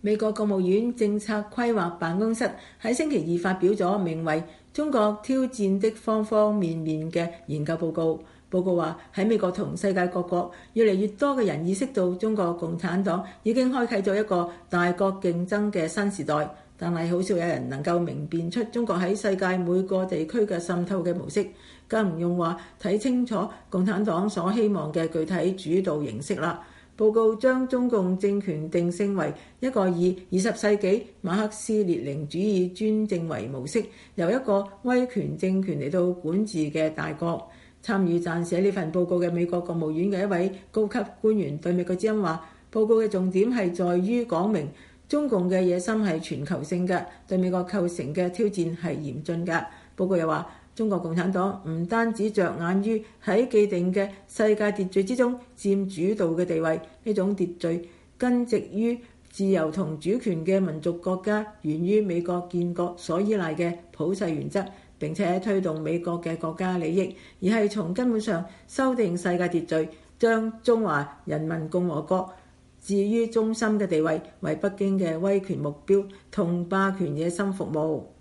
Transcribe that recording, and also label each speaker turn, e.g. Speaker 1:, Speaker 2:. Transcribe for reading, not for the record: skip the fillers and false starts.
Speaker 1: 美國國務院政策規劃辦公室喺星期二發表咗名為《中國挑戰的方方面面》嘅研究報告。報告話喺美國同世界各國，越嚟越多嘅人意識到中國共產黨已經開啟咗一個大國競爭嘅新時代，但係好少有人能夠明辨出中國喺世界每個地區嘅滲透嘅模式，更唔用話睇清楚共產黨所希望嘅具體主導形式啦。報告將中共政權定性為一個以20世紀馬克思列寧主義專政為模式，由一個威權政權嚟到管治嘅大國。參與撰寫呢份報告嘅美國國務院嘅一位高級官員對美國之音話：報告嘅重點係在於講明中共嘅野心係全球性嘅，對美國構成嘅挑戰係嚴峻嘅。報告又話，中國共產黨唔單止着眼於喺既定嘅世界秩序之中佔主導嘅地位，呢種秩序根植於自由同主權嘅民族國家，源於美國建國所依賴嘅普世原則，並且推動美國嘅國家利益，而係從根本上修訂世界秩序，將中華人民共和國置於中心嘅地位，為北京嘅威權目標同霸權野心服務。